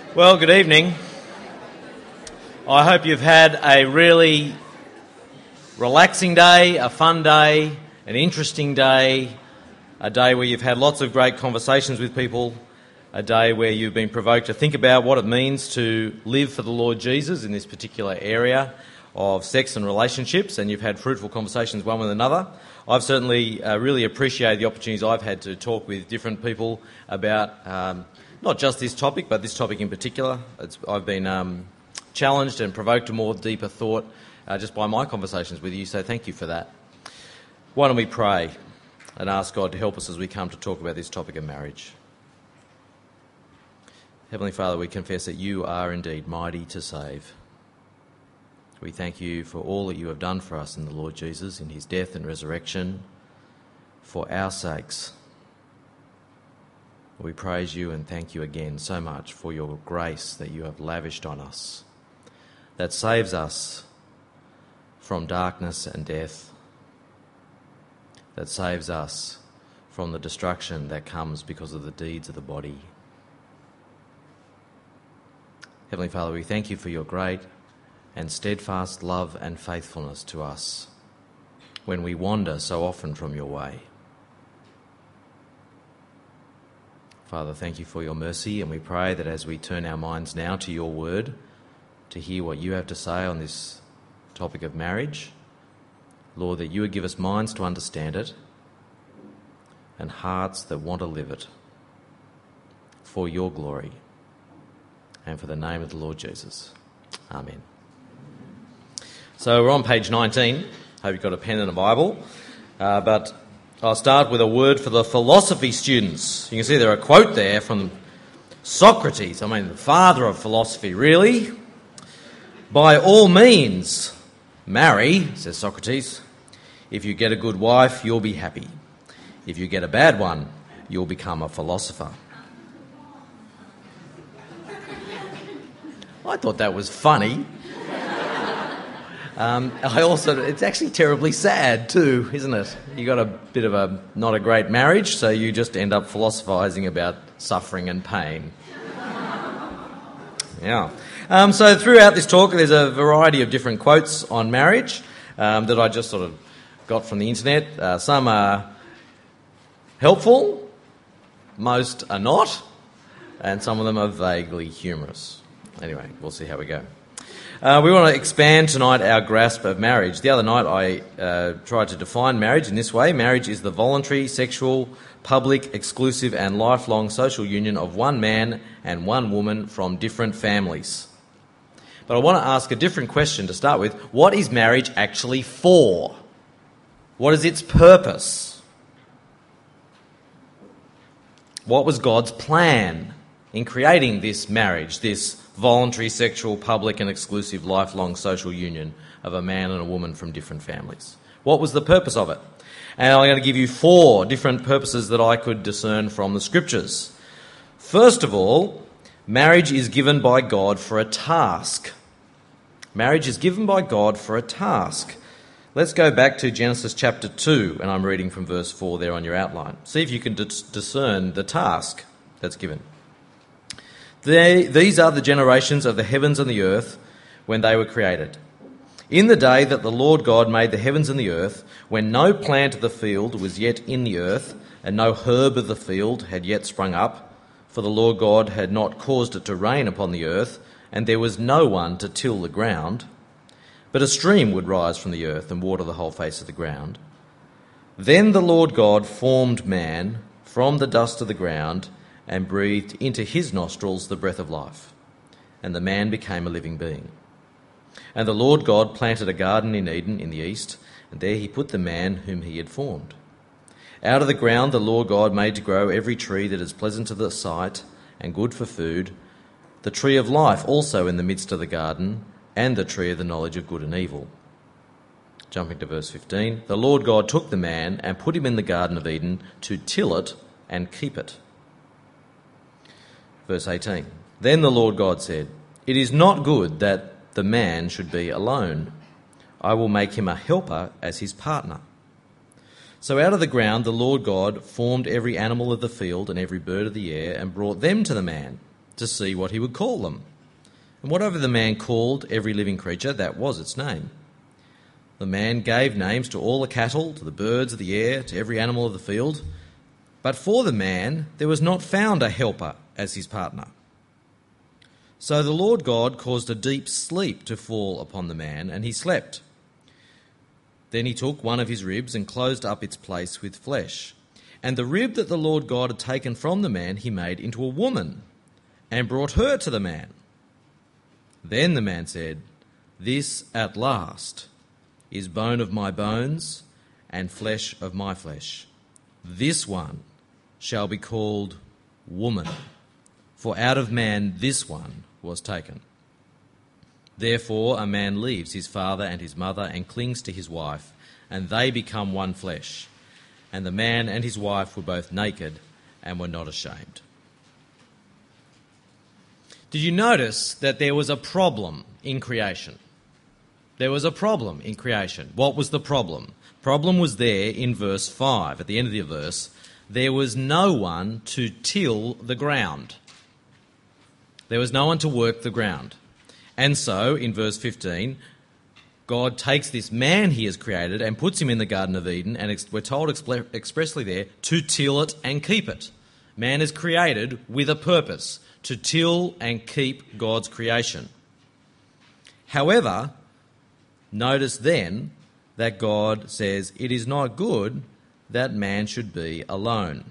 Well, good evening. I hope you've had a really relaxing day, a fun day, an interesting day, a day where you've had lots of great conversations with people, a day where you've been provoked to think about what it means to live for the Lord Jesus in this particular area of sex and relationships, and you've had fruitful conversations one with another. I've certainly really appreciated the opportunities I've had to talk with different people about not just this topic, but this topic in particular. I've been challenged and provoked to more deeper thought just by my conversations with you, so thank you for that. Why don't we pray and ask God to help us as we come to talk about this topic of marriage. Heavenly Father, we confess that you are indeed mighty to save. We thank you for all that you have done for us in the Lord Jesus, in his death and resurrection, for our sakes. We praise you and thank you again so much for your grace that you have lavished on us, that saves us from darkness and death, that saves us from the destruction that comes because of the deeds of the body. Heavenly Father, we thank you for your great and steadfast love and faithfulness to us when we wander so often from your way. Father, thank you for your mercy, and we pray that as we turn our minds now to your word, to hear what you have to say on this topic of marriage, Lord, that you would give us minds to understand it and hearts that want to live it for your glory and for the name of the Lord Jesus. Amen. So we're on page 19. Hope you've got a pen and a Bible. But I'll start with a word for the philosophy students. You can see there a quote there from Socrates, the father of philosophy, really. By all means, marry, says Socrates. If you get a good wife, you'll be happy. If you get a bad one, you'll become a philosopher. I thought that was funny. It's actually terribly sad too, isn't it? You got a bit of not a great marriage, so you just end up philosophising about suffering and pain. Yeah. So throughout this talk, there's a variety of different quotes on marriage that I just sort of got from the internet. Some are helpful, most are not, and some of them are vaguely humorous. Anyway, we'll see how we go. We want to expand tonight our grasp of marriage. The other night I tried to define marriage in this way. Marriage is the voluntary, sexual, public, exclusive and lifelong social union of one man and one woman from different families. But I want to ask a different question to start with. What is marriage actually for? What is its purpose? What was God's plan in creating this marriage, this voluntary, sexual, public and exclusive lifelong social union of a man and a woman from different families? What was the purpose of it? And I'm going to give you 4 different purposes that I could discern from the scriptures. First of all, marriage is given by God for a task. Marriage is given by God for a task. Let's go back to Genesis chapter 2, and I'm reading from verse 4 there on your outline. See if you can discern the task that's given. These are the generations of the heavens and the earth when they were created. In the day that the Lord God made the heavens and the earth, when no plant of the field was yet in the earth, and no herb of the field had yet sprung up, for the Lord God had not caused it to rain upon the earth, and there was no one to till the ground, but a stream would rise from the earth and water the whole face of the ground. Then the Lord God formed man from the dust of the ground, and breathed into his nostrils the breath of life, and the man became a living being. And the Lord God planted a garden in Eden in the east, and there he put the man whom he had formed. Out of the ground the Lord God made to grow every tree that is pleasant to the sight and good for food, the tree of life also in the midst of the garden, and the tree of the knowledge of good and evil. Jumping to verse 15, the Lord God took the man and put him in the Garden of Eden to till it and keep it. Verse 18, then the Lord God said, it is not good that the man should be alone. I will make him a helper as his partner. So out of the ground the Lord God formed every animal of the field and every bird of the air and brought them to the man to see what he would call them. And whatever the man called every living creature, that was its name. The man gave names to all the cattle, to the birds of the air, to every animal of the field. But for the man there was not found a helper as his partner. So the Lord God caused a deep sleep to fall upon the man, and he slept. Then he took one of his ribs and closed up its place with flesh. And the rib that the Lord God had taken from the man he made into a woman, and brought her to the man. Then the man said, "This at last is bone of my bones and flesh of my flesh. This one shall be called woman, for out of man this one was taken." Therefore a man leaves his father and his mother and clings to his wife, and they become one flesh. And the man and his wife were both naked and were not ashamed. Did you notice that there was a problem in creation? There was a problem in creation. What was the problem? Problem was there in verse 5, at the end of the verse. There was no one to till the ground. There was no one to work the ground. And so, in verse 15, God takes this man he has created and puts him in the Garden of Eden, and we're told expressly there, to till it and keep it. Man is created with a purpose, to till and keep God's creation. However, notice then that God says, "It is not good that man should be alone."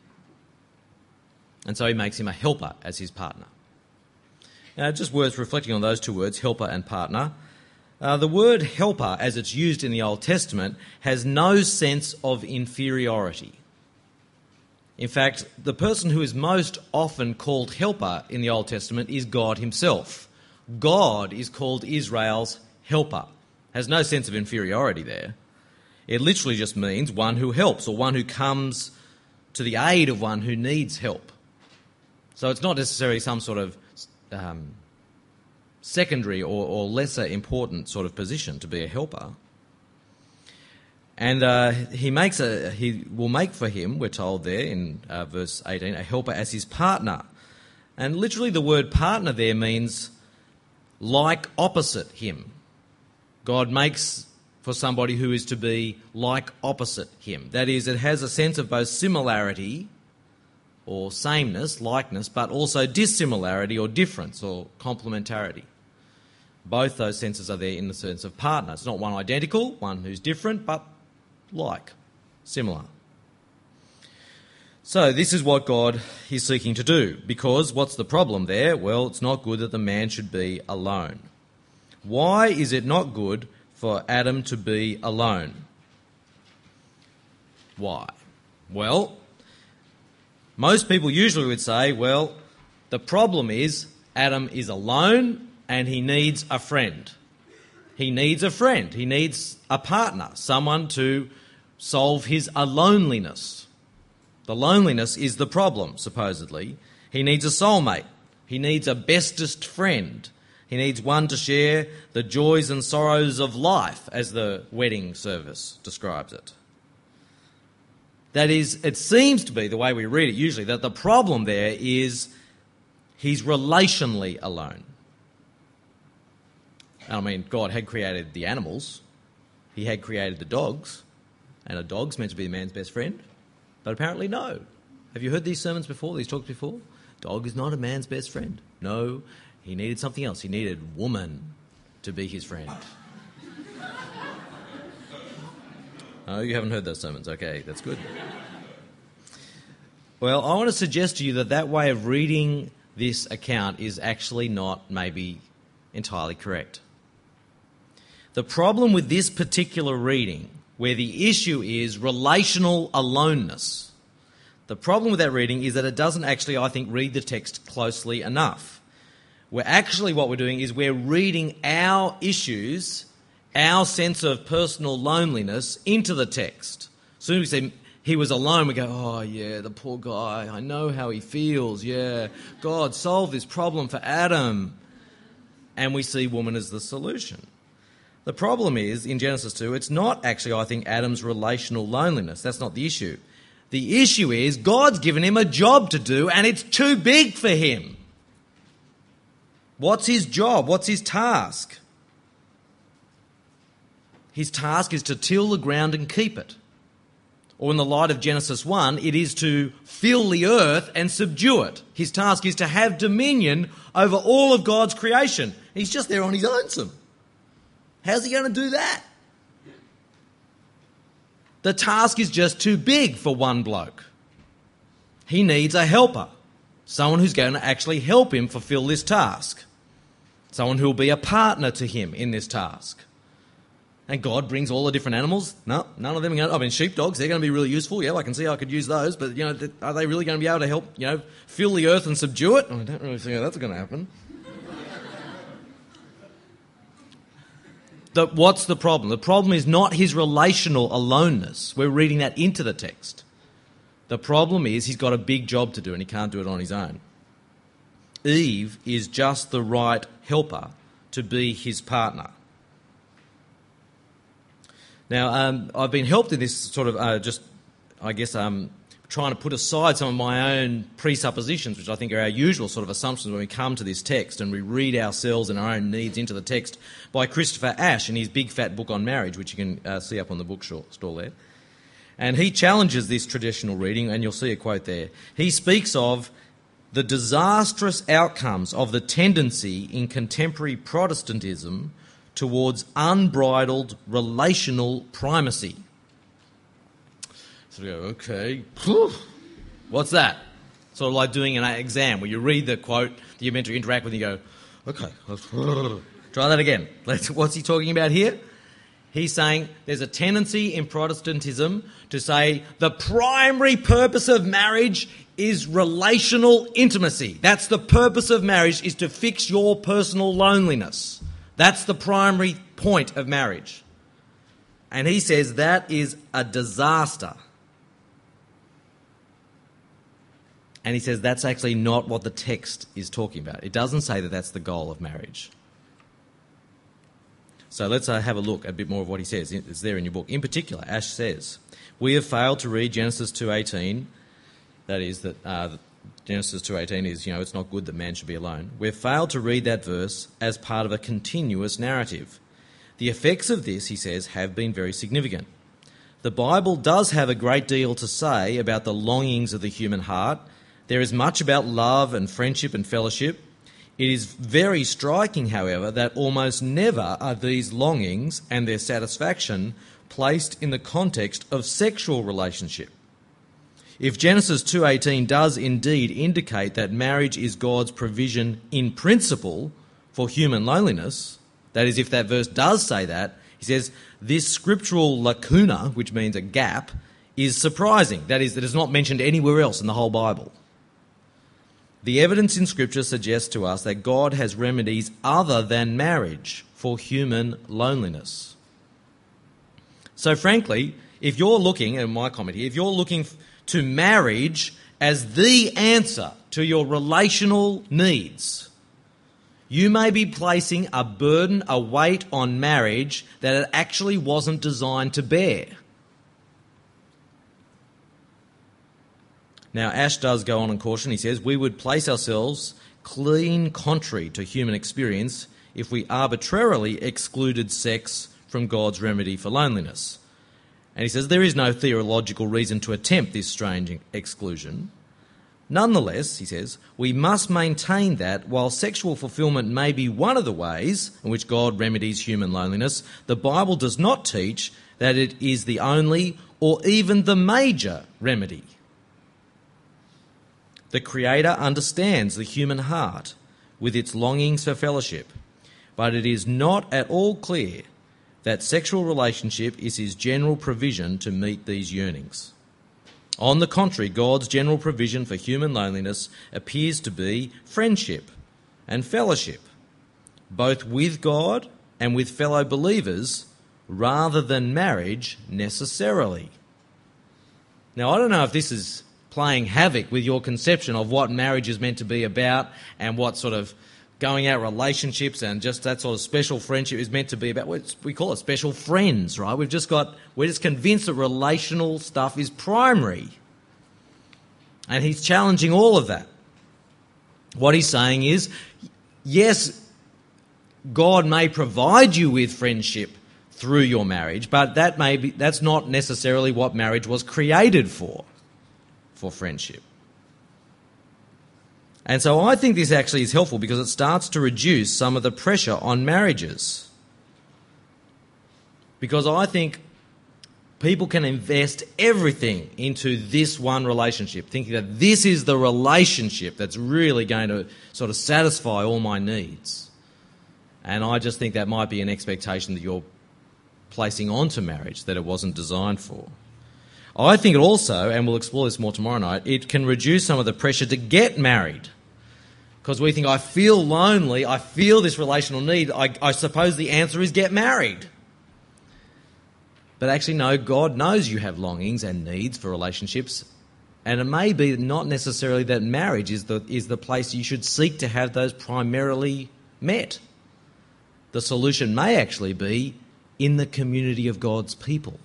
And so he makes him a helper as his partner. Now, just worth reflecting on those two words, helper and partner. The word helper, as it's used in the Old Testament, has no sense of inferiority. In fact, the person who is most often called helper in the Old Testament is God himself. God is called Israel's helper. Has no sense of inferiority there. It literally just means one who helps, or one who comes to the aid of one who needs help. So it's not necessarily some sort of secondary or lesser important sort of position to be a helper. And he will make for him, we're told there in verse 18, a helper as his partner. And literally the word partner there means like opposite him. God makes for somebody who is to be like opposite him. That is, it has a sense of both similarity or sameness, likeness, but also dissimilarity or difference or complementarity. Both those senses are there in the sense of partner. It's not one identical, one who's different, but like, similar. So this is what God is seeking to do, because what's the problem there? Well, it's not good that the man should be alone. Why is it not good for Adam to be alone? Why? Well, most people usually would say, well, the problem is Adam is alone and he needs a friend. He needs a friend. He needs a partner, someone to solve his loneliness. The loneliness is the problem, supposedly. He needs a soulmate. He needs a bestest friend. He needs one to share the joys and sorrows of life, as the wedding service describes it. That is, it seems to be, the way we read it usually, that the problem there is he's relationally alone. I mean, God had created the animals. He had created the dogs. And a dog's meant to be a man's best friend. But apparently no. Have you heard these sermons before, these talks before? Dog is not a man's best friend. No, he needed something else. He needed woman to be his friend. Oh, you haven't heard those sermons. Okay, that's good. Well, I want to suggest to you that that way of reading this account is actually not maybe entirely correct. The problem with this particular reading, where the issue is relational aloneness, the problem with that reading is that it doesn't actually, I think, read the text closely enough. What we're doing is we're reading our issues, our sense of personal loneliness into the text. As soon as we say he was alone, we go, oh yeah, the poor guy, I know how he feels, yeah. God, solve this problem for Adam. And we see woman as the solution. The problem is, in Genesis 2, it's not actually, I think, Adam's relational loneliness. That's not the issue. The issue is God's given him a job to do and it's too big for him. What's his job? What's his task? His task is to till the ground and keep it. Or in the light of Genesis 1, it is to fill the earth and subdue it. His task is to have dominion over all of God's creation. He's just there on his lonesome. How's he going to do that? The task is just too big for one bloke. He needs a helper, someone who's going to actually help him fulfill this task, someone who will be a partner to him in this task. And God brings all the different animals. No, none of them are going to... I mean, sheepdogs, they're going to be really useful. Yeah, I can see I could use those. But, are they really going to be able to help, fill the earth and subdue it? I don't really see how that's going to happen. What's the problem? The problem is not his relational aloneness. We're reading that into the text. The problem is he's got a big job to do and he can't do it on his own. Eve is just the right helper to be his partner. Now, I've been helped in this sort of trying to put aside some of my own presuppositions, which I think are our usual sort of assumptions when we come to this text and we read ourselves and our own needs into the text, by Christopher Ash in his big fat book on marriage, which you can see up on the bookstall there. And he challenges this traditional reading, and you'll see a quote there. He speaks of the disastrous outcomes of the tendency in contemporary Protestantism towards unbridled relational primacy. So we go, okay, what's that? Sort of like doing an exam where you read the quote that you're meant to interact with and you go, okay, let's try that again. What's he talking about here? He's saying there's a tendency in Protestantism to say the primary purpose of marriage is relational intimacy. That's the purpose of marriage, is to fix your personal loneliness. That's the primary point of marriage. And he says that is a disaster. And he says that's actually not what the text is talking about. It doesn't say that that's the goal of marriage. So let's have a look at a bit more of what he says. It's there in your book. In particular, Ash says, we have failed to read Genesis 2:18. That is, that Genesis 2:18 is, it's not good that man should be alone. We've failed to read that verse as part of a continuous narrative. The effects of this, he says, have been very significant. The Bible does have a great deal to say about the longings of the human heart. There is much about love and friendship and fellowship. It is very striking, however, that almost never are these longings and their satisfaction placed in the context of sexual relationship. If Genesis 2:18 does indeed indicate that marriage is God's provision in principle for human loneliness, that is, if that verse does say that, he says this scriptural lacuna, which means a gap, is surprising. That is, that is not mentioned anywhere else in the whole Bible. The evidence in Scripture suggests to us that God has remedies other than marriage for human loneliness. So frankly, if you're looking, and my comment here, if you're looking to marriage as the answer to your relational needs, you may be placing a burden, a weight on marriage that it actually wasn't designed to bear. Now, Ash does go on and caution. He says, we would place ourselves clean contrary to human experience if we arbitrarily excluded sex from God's remedy for loneliness. And he says there is no theological reason to attempt this strange exclusion. Nonetheless, he says, we must maintain that while sexual fulfillment may be one of the ways in which God remedies human loneliness, the Bible does not teach that it is the only or even the major remedy. The Creator understands the human heart with its longings for fellowship, but it is not at all clear that sexual relationship is his general provision to meet these yearnings. On the contrary, God's general provision for human loneliness appears to be friendship and fellowship, both with God and with fellow believers, rather than marriage necessarily. Now, I don't know if this is playing havoc with your conception of what marriage is meant to be about and what sort of going out relationships and just that sort of special friendship is meant to be about. We call it special friends, right? We're just convinced that relational stuff is primary. And he's challenging all of that. What he's saying is, yes, God may provide you with friendship through your marriage, but that's not necessarily what marriage was created for friendship. And so I think this actually is helpful because it starts to reduce some of the pressure on marriages. Because I think people can invest everything into this one relationship, thinking that this is the relationship that's really going to sort of satisfy all my needs. And I just think that might be an expectation that you're placing onto marriage that it wasn't designed for. I think it also, and we'll explore this more tomorrow night, it can reduce some of the pressure to get married. Because we think, I feel lonely, I feel this relational need, I suppose the answer is get married. But actually, no, God knows you have longings and needs for relationships, and it may be not necessarily that marriage is the place you should seek to have those primarily met. The solution may actually be in the community of God's people.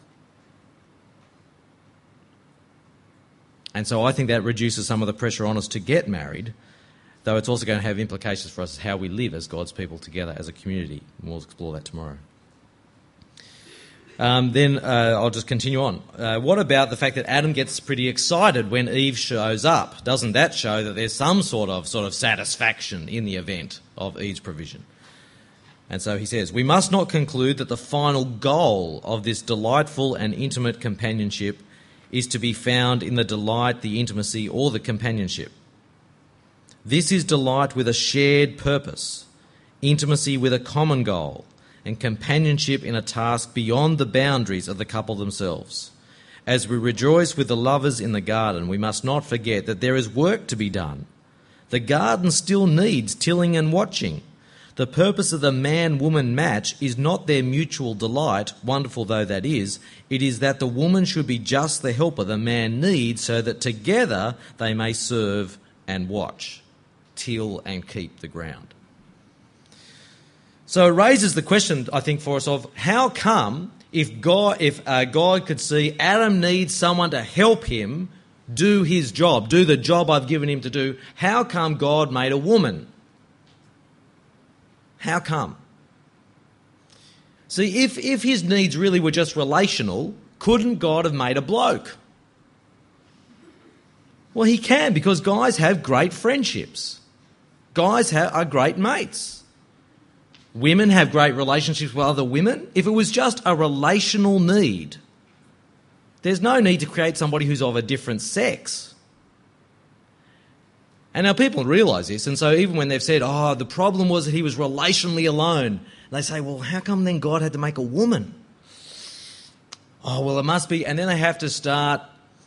And so I think that reduces some of the pressure on us to get married, though it's also going to have implications for us how we live as God's people together as a community. And we'll explore that tomorrow. Then I'll just continue on. What about the fact that Adam gets pretty excited when Eve shows up? Doesn't that show that there's some sort of satisfaction in the event of Eve's provision? And so he says, we must not conclude that the final goal of this delightful and intimate companionship is to be found in the delight, the intimacy, or the companionship. This is delight with a shared purpose, intimacy with a common goal, and companionship in a task beyond the boundaries of the couple themselves. As we rejoice with the lovers in the garden, we must not forget that there is work to be done. The garden still needs tilling and watching. The purpose of the man-woman match is not their mutual delight, wonderful though that is. It is that the woman should be just the helper the man needs so that together they may serve and watch, till and keep the ground. So it raises the question, I think, for us of how come if God could see Adam needs someone to help him do his job, do the job I've given him to do, how come God made a woman? How come? See, if his needs really were just relational, couldn't God have made a bloke? Well, he can, because guys have great friendships. Guys are great mates. Women have great relationships with other women. If it was just a relational need, there's no need to create somebody who's of a different sex. And now people realise this, and so even when they've said, the problem was that he was relationally alone, they say, well, how come then God had to make a woman? Oh, well, it must be, and then they have to start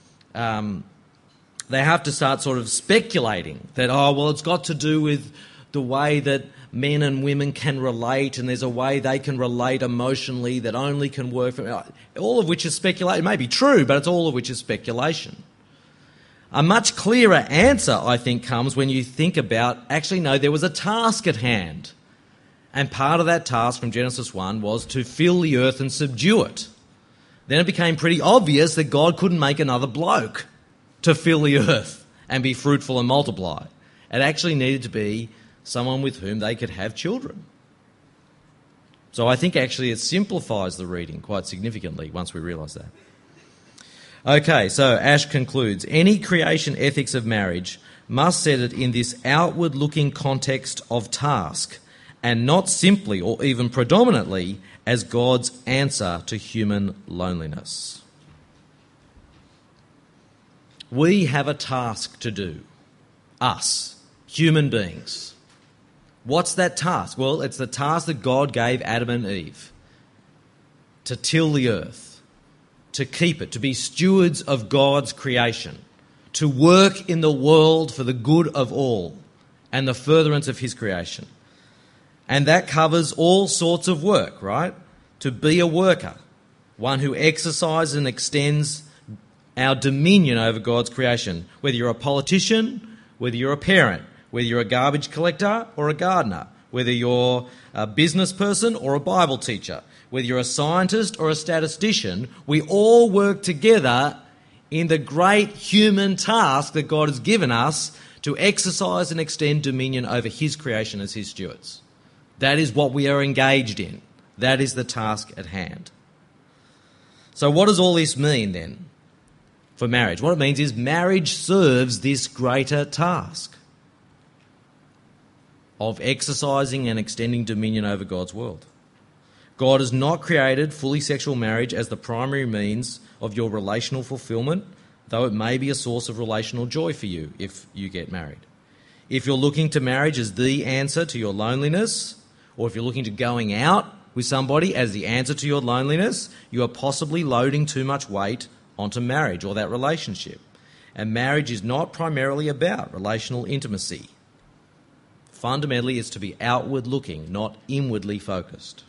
sort of speculating that, it's got to do with the way that men and women can relate, and there's a way they can relate emotionally that only can work for all of which is speculation. It may be true, but it's all of which is speculation. A much clearer answer, I think, comes when you think about, actually, no, there was a task at hand. And part of that task from Genesis 1 was to fill the earth and subdue it. Then it became pretty obvious that God couldn't make another bloke to fill the earth and be fruitful and multiply. It actually needed to be someone with whom they could have children. So I think actually it simplifies the reading quite significantly once we realise that. Okay, so Ash concludes, any creation ethics of marriage must set it in this outward-looking context of task and not simply or even predominantly as God's answer to human loneliness. We have a task to do, us, human beings. What's that task? Well, it's the task that God gave Adam and Eve, to till the earth, to keep it, to be stewards of God's creation, to work in the world for the good of all and the furtherance of his creation. And that covers all sorts of work, right? To be a worker, one who exercises and extends our dominion over God's creation, whether you're a politician, whether you're a parent, whether you're a garbage collector or a gardener, whether you're a business person or a Bible teacher, whether you're a scientist or a statistician, we all work together in the great human task that God has given us to exercise and extend dominion over his creation as his stewards. That is what we are engaged in. That is the task at hand. So what does all this mean then for marriage? What it means is marriage serves this greater task of exercising and extending dominion over God's world. God has not created fully sexual marriage as the primary means of your relational fulfillment, though it may be a source of relational joy for you if you get married. If you're looking to marriage as the answer to your loneliness, or if you're looking to going out with somebody as the answer to your loneliness, you are possibly loading too much weight onto marriage or that relationship. And marriage is not primarily about relational intimacy. Fundamentally, it's to be outward looking, not inwardly focused.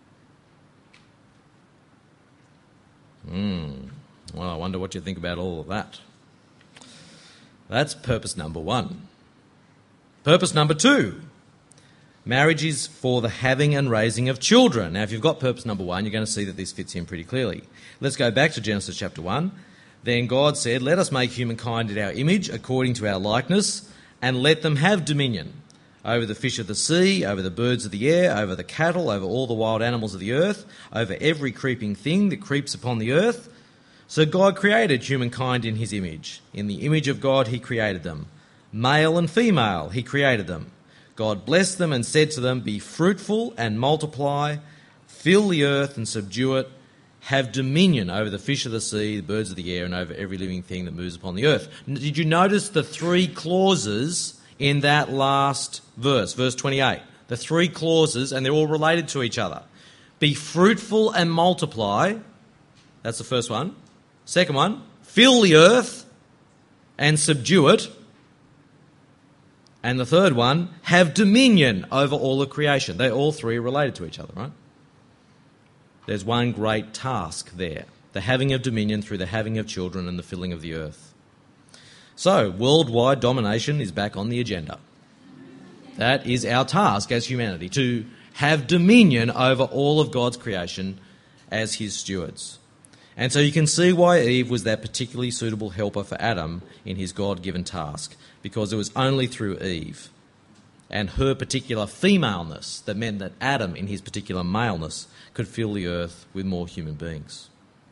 Well, I wonder what you think about all of that. That's purpose number one. Purpose number two. Marriage is for the having and raising of children. Now, if you've got purpose number one, you're going to see that this fits in pretty clearly. Let's go back to Genesis chapter 1. Then God said, "Let us make humankind in our image, according to our likeness, and let them have dominion over the fish of the sea, over the birds of the air, over the cattle, over all the wild animals of the earth, over every creeping thing that creeps upon the earth." So God created humankind in his image. In the image of God he created them. Male and female he created them. God blessed them and said to them, "Be fruitful and multiply, fill the earth and subdue it, have dominion over the fish of the sea, the birds of the air, and over every living thing that moves upon the earth." Did you notice the three clauses in that last verse, verse 28? The three clauses, and they're all related to each other. Be fruitful and multiply. That's the first one. Second one, fill the earth and subdue it. And the third one, have dominion over all of creation. They all three are related to each other, right? There's one great task there, the having of dominion through the having of children and the filling of the earth. So, worldwide domination is back on the agenda. That is our task as humanity, to have dominion over all of God's creation as his stewards. And so you can see why Eve was that particularly suitable helper for Adam in his God-given task, because it was only through Eve and her particular femaleness that meant that Adam, in his particular maleness, could fill the earth with more human beings.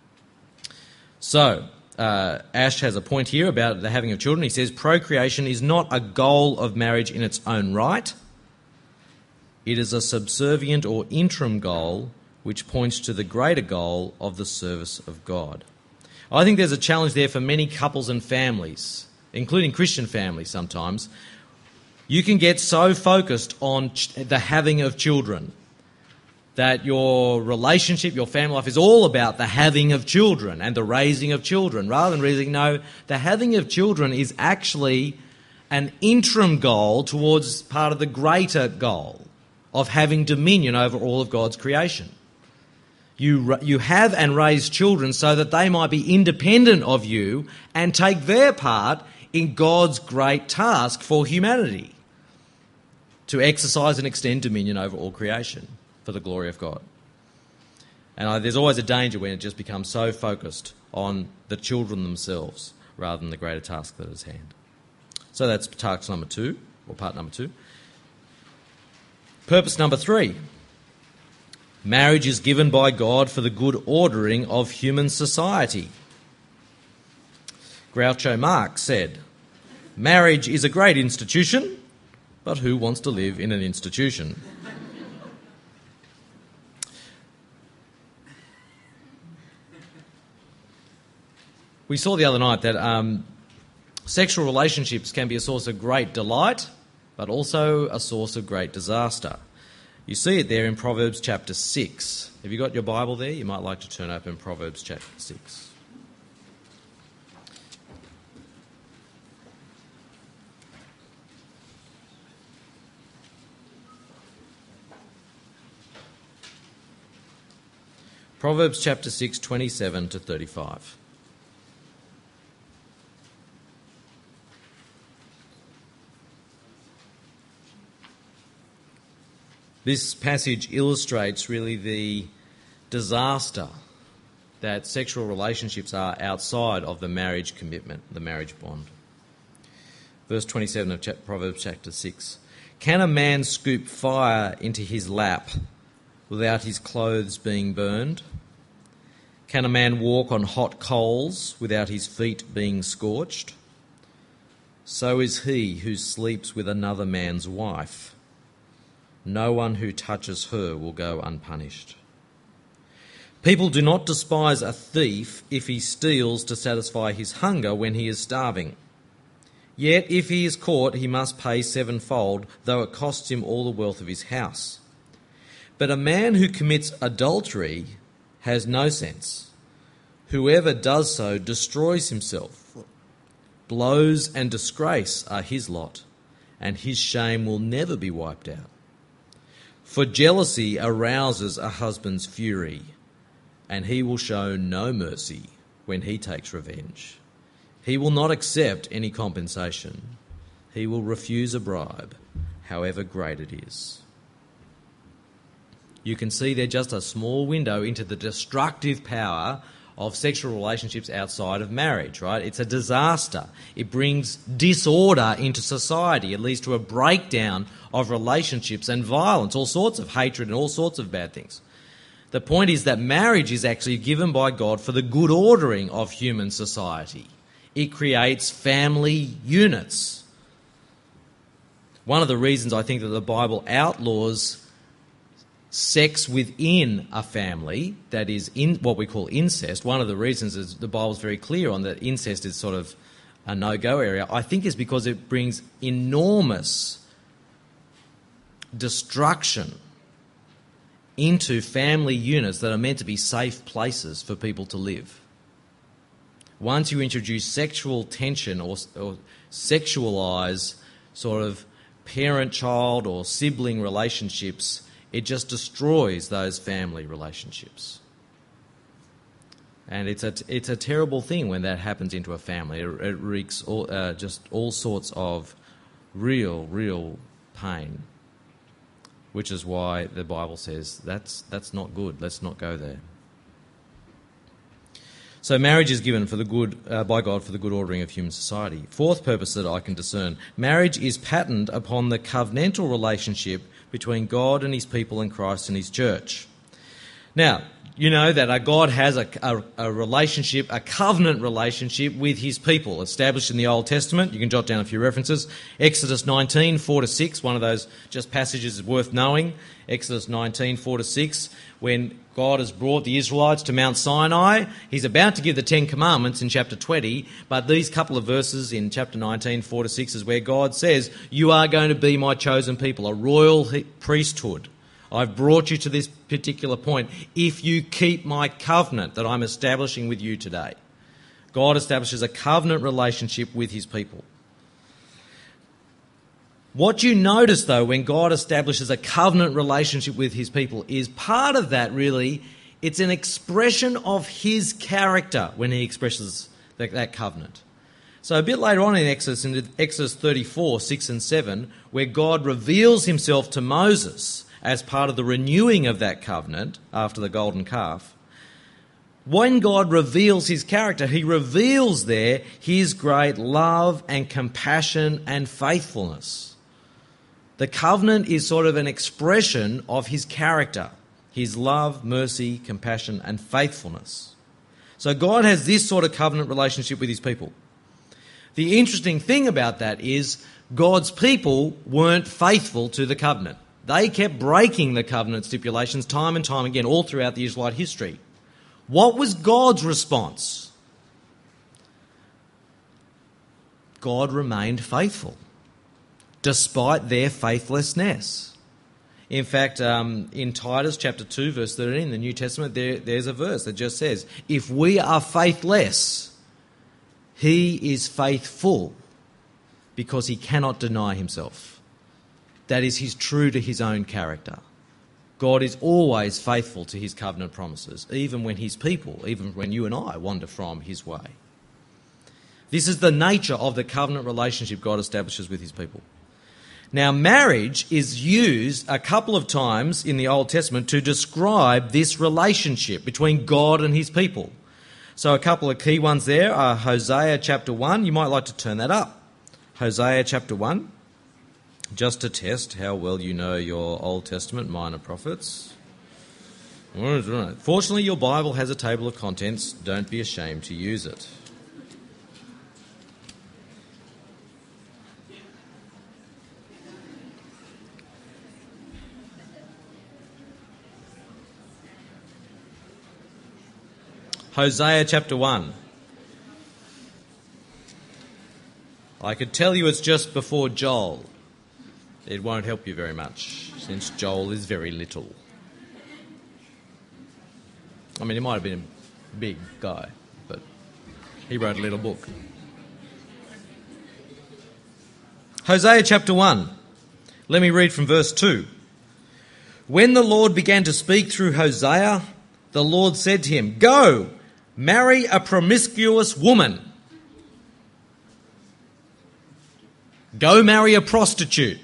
So, Ash has a point here about the having of children. He says, procreation is not a goal of marriage in its own right. It is a subservient or interim goal which points to the greater goal of the service of God. I think there's a challenge there for many couples and families, including Christian families sometimes. You can get so focused on the having of children that your relationship, your family life is all about the having of children and the raising of children, rather than realizing, no, the having of children is actually an interim goal towards part of the greater goal of having dominion over all of God's creation. You have and raise children so that they might be independent of you and take their part in God's great task for humanity, to exercise and extend dominion over all creation for the glory of God. And there's always a danger when it just becomes so focused on the children themselves rather than the greater task that is at hand. So that's task number 2, or part number 2. Purpose number 3. Marriage is given by God for the good ordering of human society. Groucho Marx said, "Marriage is a great institution, but who wants to live in an institution?" We saw the other night that sexual relationships can be a source of great delight, but also a source of great disaster. You see it there in Proverbs chapter 6. Have you got your Bible there? You might like to turn open Proverbs chapter 6. Proverbs chapter 6, 27 to 35. This passage illustrates really the disaster that sexual relationships are outside of the marriage commitment, the marriage bond. Verse 27 of Proverbs chapter 6. Can a man scoop fire into his lap without his clothes being burned? Can a man walk on hot coals without his feet being scorched? So is he who sleeps with another man's wife. No one who touches her will go unpunished. People do not despise a thief if he steals to satisfy his hunger when he is starving. Yet if he is caught, he must pay sevenfold, though it costs him all the wealth of his house. But a man who commits adultery has no sense. Whoever does so destroys himself. Blows and disgrace are his lot, and his shame will never be wiped out. For jealousy arouses a husband's fury, and he will show no mercy when he takes revenge. He will not accept any compensation. He will refuse a bribe, however great it is. You can see there just a small window into the destructive power of sexual relationships outside of marriage, right? It's a disaster. It brings disorder into society. It leads to a breakdown of relationships and violence, all sorts of hatred and all sorts of bad things. The point is that marriage is actually given by God for the good ordering of human society. It creates family units. One of the reasons I think that the Bible outlaws sex within a family, that is in what we call incest, one of the reasons is the Bible's very clear on that incest is sort of a no-go area, I think is because it brings enormous destruction into family units that are meant to be safe places for people to live. Once you introduce sexual tension or sexualise sort of parent-child or sibling relationships, it just destroys those family relationships. And it's a terrible thing when that happens into a family. It wreaks all sorts of real pain, which is why the Bible says that's not good. Let's not go there. So marriage is given for the good by God for the good ordering of human society. Fourth purpose that I can discern: marriage is patterned upon the covenantal relationship between God and his people and Christ and his church. Now, you know that God has a relationship, a covenant relationship with his people, established in the Old Testament. You can jot down a few references. Exodus 19, 4-6, one of those just passages is worth knowing. Exodus 19, 4-6, when God has brought the Israelites to Mount Sinai. He's about to give the Ten Commandments in chapter 20, but these couple of verses in chapter 19, 4-6 is where God says, "You are going to be my chosen people, a royal priesthood. I've brought you to this particular point if you keep my covenant that I'm establishing with you today." God establishes a covenant relationship with his people. What you notice, though, when God establishes a covenant relationship with his people is part of that really, it's an expression of his character when he expresses that covenant. So a bit later on in Exodus 34, 6 and 7, where God reveals himself to Moses as part of the renewing of that covenant after the golden calf, when God reveals his character, he reveals there his great love and compassion and faithfulness. The covenant is sort of an expression of his character, his love, mercy, compassion, and faithfulness. So God has this sort of covenant relationship with his people. The interesting thing about that is God's people weren't faithful to the covenant. They kept breaking the covenant stipulations time and time again, all throughout the Israelite history. What was God's response? God remained faithful, despite their faithlessness. In fact, in Titus chapter 2, verse 13, in the New Testament, there's a verse that just says, "If we are faithless, he is faithful, because he cannot deny himself." That is, he's true to his own character. God is always faithful to his covenant promises, even when his people, even when you and I wander from his way. This is the nature of the covenant relationship God establishes with his people. Now, marriage is used a couple of times in the Old Testament to describe this relationship between God and his people. So a couple of key ones there are Hosea chapter 1. You might like to turn that up. Hosea chapter 1, just to test how well you know your Old Testament minor prophets. Fortunately, your Bible has a table of contents. Don't be ashamed to use it. Hosea chapter 1. I could tell you it's just before Joel. It won't help you very much, since Joel is very little. I mean, he might have been a big guy, but he wrote a little book. Hosea chapter 1. Let me read from verse 2. When the Lord began to speak through Hosea, the Lord said to him, "Go, marry a promiscuous woman." Go marry a prostitute.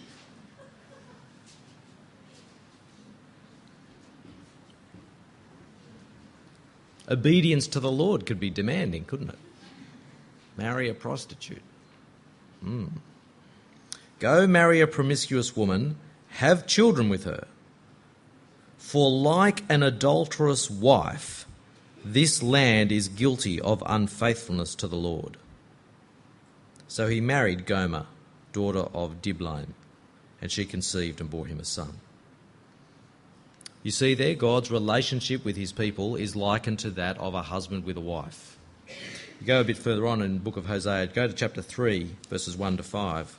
Obedience to the Lord could be demanding, couldn't it? Marry a prostitute. Go marry a promiscuous woman, have children with her. For like an adulterous wife, this land is guilty of unfaithfulness to the Lord. So he married Gomer, daughter of Diblaim, and she conceived and bore him a son. You see there, God's relationship with his people is likened to that of a husband with a wife. You go a bit further on in the book of Hosea, go to chapter 3, verses 1 to 5.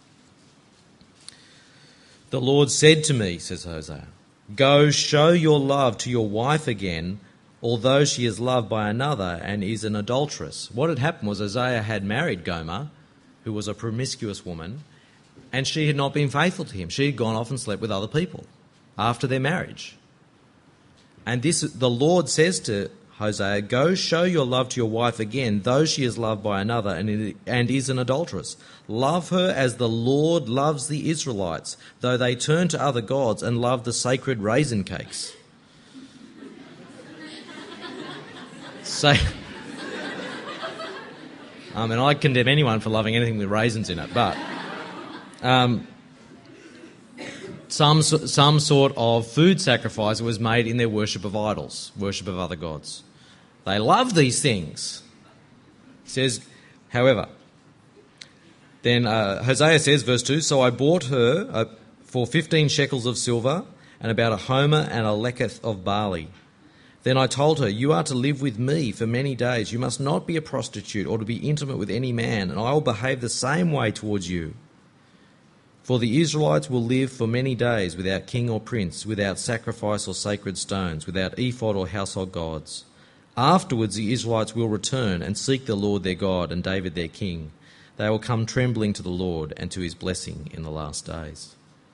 The Lord said to me, says Hosea, "Go show your love to your wife again, although she is loved by another and is an adulteress." What had happened was Hosea had married Gomer, who was a promiscuous woman, and she had not been faithful to him. She had gone off and slept with other people after their marriage. And the Lord says to Hosea, "Go show your love to your wife again, though she is loved by another and is an adulteress. Love her as the Lord loves the Israelites, though they turn to other gods and love the sacred raisin cakes." I mean, I condemn anyone for loving anything with raisins in it, but some sort of food sacrifice was made in their worship of idols, worship of other gods. They love these things. It says, however, then Hosea says, verse 2, "So I bought her for 15 shekels of silver and about a homer and a leketh of barley. Then I told her, 'You are to live with me for many days. You must not be a prostitute or to be intimate with any man, and I will behave the same way towards you. For the Israelites will live for many days without king or prince, without sacrifice or sacred stones, without ephod or household gods. Afterwards the Israelites will return and seek the Lord their God and David their king. They will come trembling to the Lord and to his blessing in the last days.'"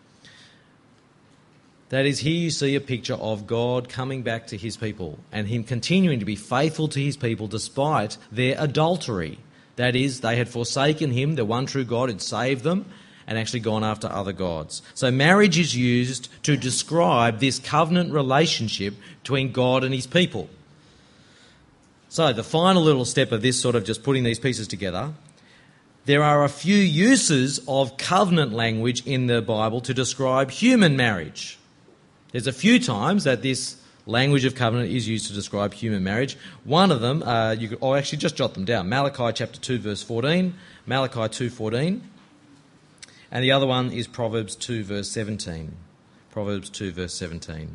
That is, here you see a picture of God coming back to his people and him continuing to be faithful to his people despite their adultery. That is, they had forsaken him, the one true God had saved them, and actually gone after other gods. So marriage is used to describe this covenant relationship between God and his people. So the final little step of this, sort of just putting these pieces together, there are a few uses of covenant language in the Bible to describe human marriage. There's a few times that this language of covenant is used to describe human marriage. One of them, actually just jot them down. Malachi chapter 2 verse 14, Malachi 2:14, and the other one is Proverbs 2 verse 17. Proverbs 2 verse 17.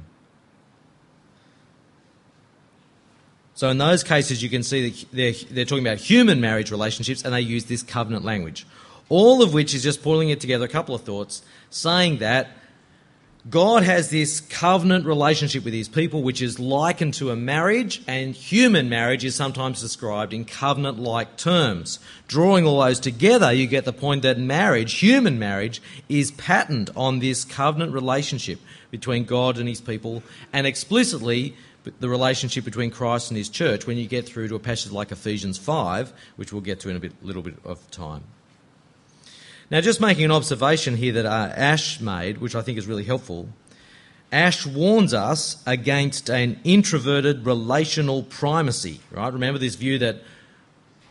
So in those cases you can see that they're talking about human marriage relationships and they use this covenant language. All of which is just pulling it together, a couple of thoughts, saying that God has this covenant relationship with his people which is likened to a marriage, and human marriage is sometimes described in covenant-like terms. Drawing all those together, you get the point that marriage, human marriage, is patterned on this covenant relationship between God and his people, and explicitly the relationship between Christ and his church when you get through to a passage like Ephesians 5, which we'll get to in a little bit of time. Now, just making an observation here that Ash made, which I think is really helpful. Ash warns us against an introverted relational primacy, right? Remember this view that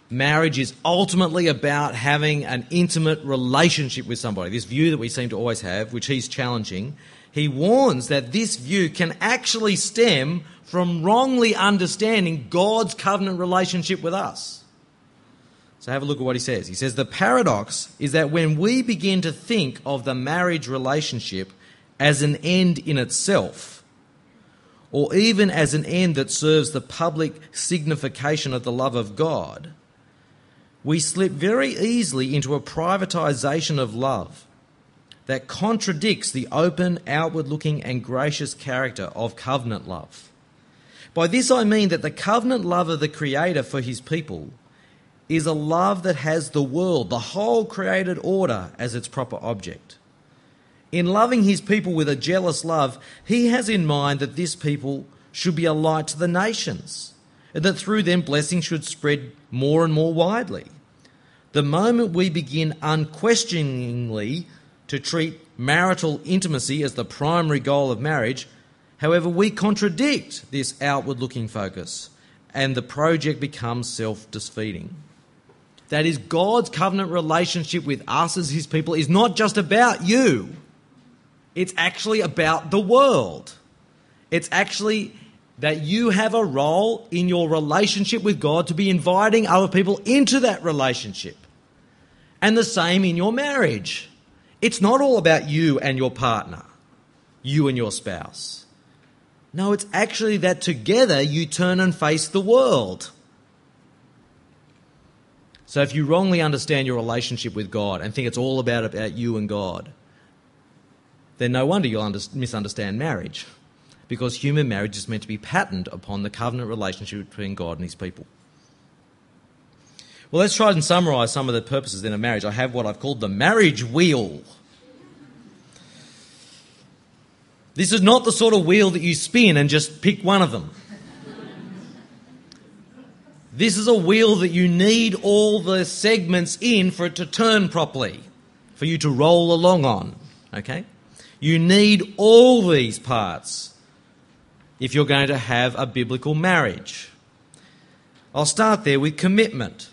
marriage is ultimately about having an intimate relationship with somebody, this view that we seem to always have, which he's challenging, he warns that this view can actually stem from wrongly understanding God's covenant relationship with us. So have a look at what he says. He says, the paradox is that when we begin to think of the marriage relationship as an end in itself, or even as an end that serves the public signification of the love of God, we slip very easily into a privatisation of love that contradicts the open, outward-looking and gracious character of covenant love. By this I mean that the covenant love of the Creator for his people is a love that has the world, the whole created order, as its proper object. In loving his people with a jealous love, he has in mind that this people should be a light to the nations, and that through them blessing should spread more and more widely. The moment we begin unquestioningly to treat marital intimacy as the primary goal of marriage, however, we contradict this outward-looking focus, and the project becomes self-defeating. That is, God's covenant relationship with us as his people is not just about you. It's actually about the world. It's actually that you have a role in your relationship with God to be inviting other people into that relationship. And the same in your marriage. It's not all about you and your partner, you and your spouse. No, it's actually that together you turn and face the world. So if you wrongly understand your relationship with God and think it's all about you and God, then no wonder you'll misunderstand marriage, because human marriage is meant to be patterned upon the covenant relationship between God and his people. Well, let's try and summarise some of the purposes then of marriage. I have what I've called the marriage wheel. This is not the sort of wheel that you spin and just pick one of them. This is a wheel that you need all the segments in for it to turn properly, for you to roll along on, okay? You need all these parts if you're going to have a biblical marriage. I'll start there with commitment.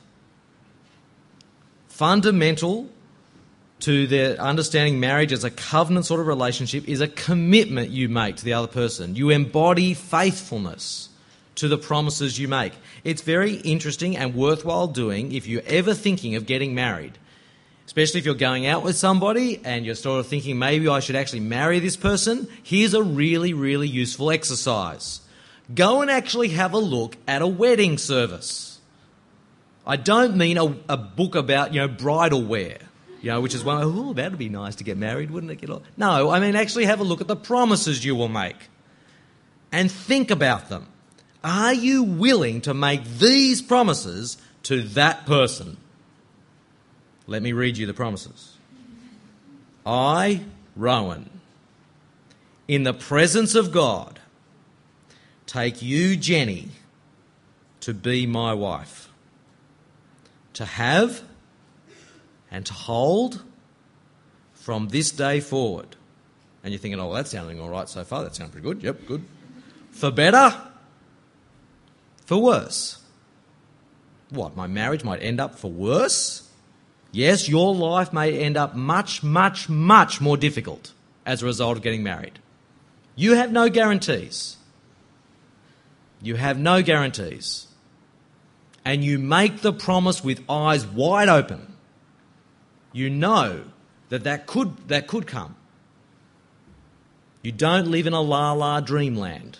Fundamental to the understanding marriage as a covenant sort of relationship is a commitment you make to the other person. You embody faithfulness to the promises you make. It's very interesting and worthwhile doing if you're ever thinking of getting married, especially if you're going out with somebody and you're sort of thinking, maybe I should actually marry this person. Here's a really, really useful exercise. Go and actually have a look at a wedding service. I don't mean a book about, bridal wear, which is one, oh, that'd be nice to get married, wouldn't it? No, I mean actually have a look at the promises you will make and think about them. Are you willing to make these promises to that person? Let me read you the promises. I, Rowan, in the presence of God, take you, Jenny, to be my wife, to have and to hold from this day forward. And you're thinking, oh, well, that's sounding all right so far. That sounds pretty good. Yep, good. For better, for worse. What, my marriage might end up for worse? Yes, your life may end up much, much, much more difficult as a result of getting married. You have no guarantees. You have no guarantees. And you make the promise with eyes wide open. You know that could come. You don't live in a la-la dreamland.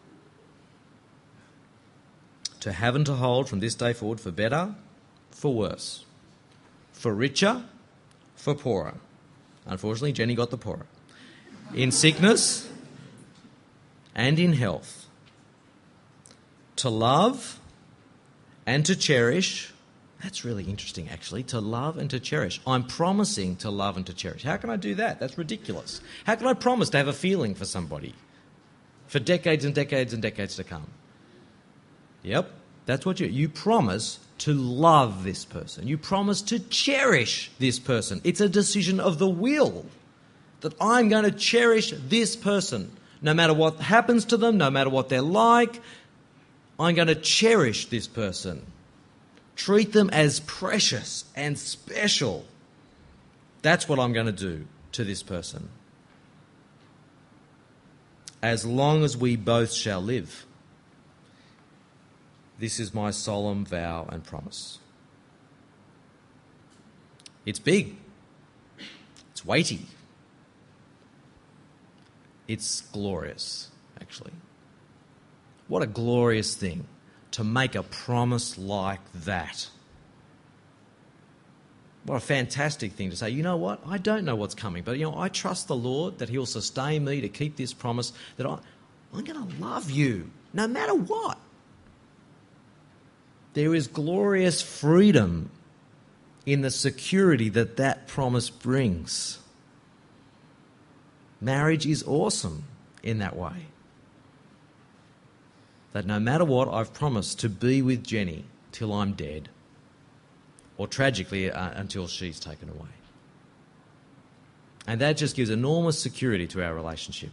To have and to hold from this day forward for better, for worse. For richer, for poorer. Unfortunately, Jenny got the poorer. In sickness and in health. To love and to cherish. That's really interesting, actually. To love and to cherish. I'm promising to love and to cherish. How can I do that? That's ridiculous. How can I promise to have a feeling for somebody for decades and decades and decades to come? Yep, that's what you promise to love this person. You promise to cherish this person. It's a decision of the will that I'm going to cherish this person. No matter what happens to them, no matter what they're like, I'm going to cherish this person. Treat them as precious and special. That's what I'm going to do to this person. As long as we both shall live. This is my solemn vow and promise. It's big. It's weighty. It's glorious, actually. What a glorious thing to make a promise like that. What a fantastic thing to say, you know what, I don't know what's coming, but I trust the Lord that he'll sustain me to keep this promise that I'm going to love you no matter what. There is glorious freedom in the security that that promise brings. Marriage is awesome in that way. That no matter what, I've promised to be with Jenny till I'm dead, or tragically until she's taken away. And that just gives enormous security to our relationship.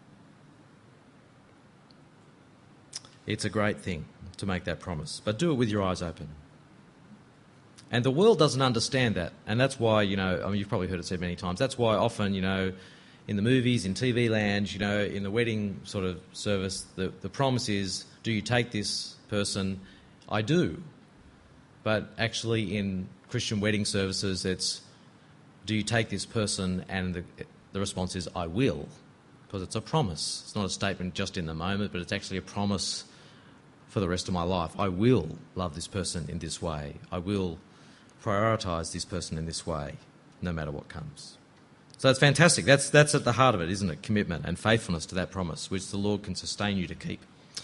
It's a great thing to make that promise, but do it with your eyes open. And the world doesn't understand that, and that's why, you've probably heard it said many times, that's why often, in the movies, in TV land, in the wedding sort of service, the promise is, do you take this person? I do. But actually in Christian wedding services, it's, do you take this person? And the response is, I will, because it's a promise. It's not a statement just in the moment, but it's actually a promise for the rest of my life. I will love this person in this way. I will prioritise this person in this way, no matter what comes. So it's fantastic. That's at the heart of it, isn't it? Commitment and faithfulness to that promise, which the Lord can sustain you to keep.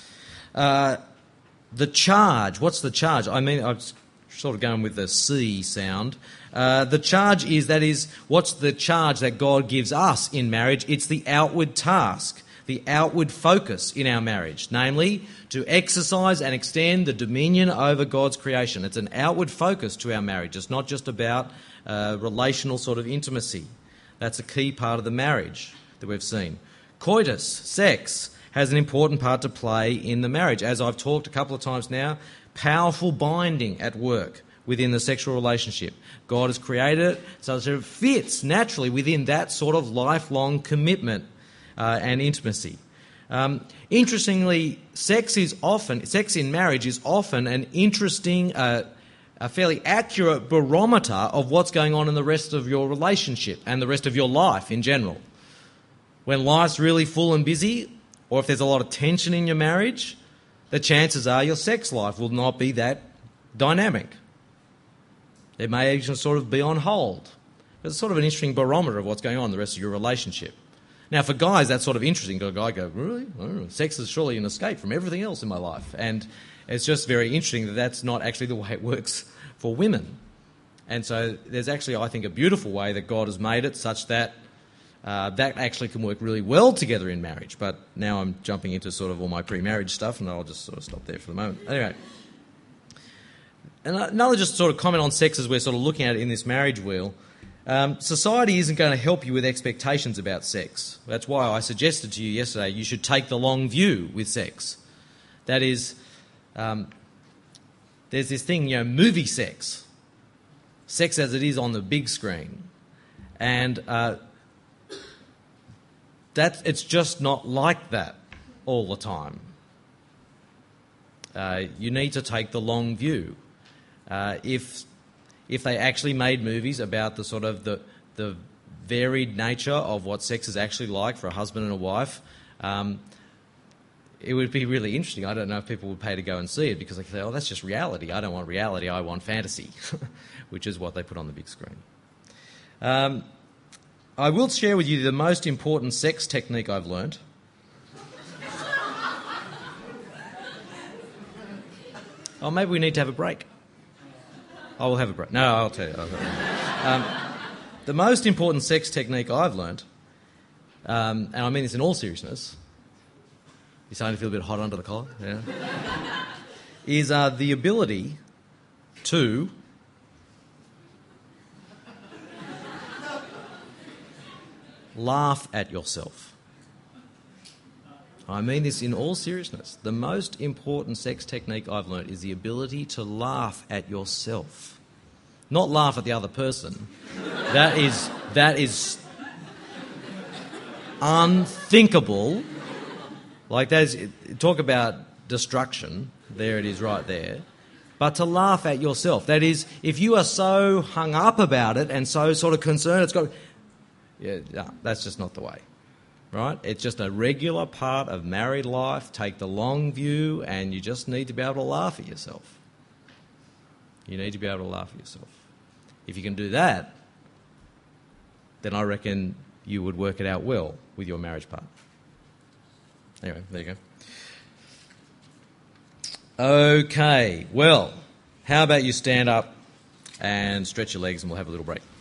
The charge. What's the charge? I mean, I'm sort of going with the C sound. The charge is, what's the charge that God gives us in marriage? It's the outward task, the outward focus in our marriage, namely to exercise and extend the dominion over God's creation. It's an outward focus to our marriage. It's not just about relational sort of intimacy. That's a key part of the marriage that we've seen. Coitus, sex, has an important part to play in the marriage. As I've talked a couple of times now, powerful binding at work within the sexual relationship. God has created it so that it fits naturally within that sort of lifelong commitment and intimacy. Interestingly, sex in marriage is often an interesting, a fairly accurate barometer of what's going on in the rest of your relationship and the rest of your life in general. When life's really full and busy, or if there's a lot of tension in your marriage, the chances are your sex life will not be that dynamic. It may even sort of be on hold. It's sort of an interesting barometer of what's going on in the rest of your relationship. Now, for guys, that's sort of interesting. A guy go, really? Oh, sex is surely an escape from everything else in my life. And it's just very interesting that that's not actually the way it works for women. And so there's actually, I think, a beautiful way that God has made it such that that actually can work really well together in marriage. But now I'm jumping into sort of all my pre-marriage stuff, and I'll just sort of stop there for the moment. Anyway, and another just sort of comment on sex as we're sort of looking at it in this marriage wheel. Society isn't going to help you with expectations about sex. That's why I suggested to you yesterday you should take the long view with sex. That is, there's this thing, movie sex. Sex as it is on the big screen. And it's just not like that all the time. You need to take the long view. If they actually made movies about the sort of the varied nature of what sex is actually like for a husband and a wife, it would be really interesting. I don't know if people would pay to go and see it because they say, oh, that's just reality. I don't want reality, I want fantasy, which is what they put on the big screen. I will share with you the most important sex technique I've learnt. Oh, maybe we need to have a break. I will have a break. No, I'll tell you. The most important sex technique I've learnt, and I mean this in all seriousness, you're starting to feel a bit hot under the collar, yeah, is the ability to laugh at yourself. I mean this in all seriousness. The most important sex technique I've learnt is the ability to laugh at yourself. Not laugh at the other person. That is unthinkable. Like, talk about destruction. There it is right there. But to laugh at yourself. That is, if you are so hung up about it and so sort of concerned, that's just not the way. Right? It's just a regular part of married life. Take the long view, and you just need to be able to laugh at yourself. You need to be able to laugh at yourself. If you can do that, then I reckon you would work it out well with your marriage partner. Anyway, there you go. Okay, well, how about you stand up and stretch your legs and we'll have a little break.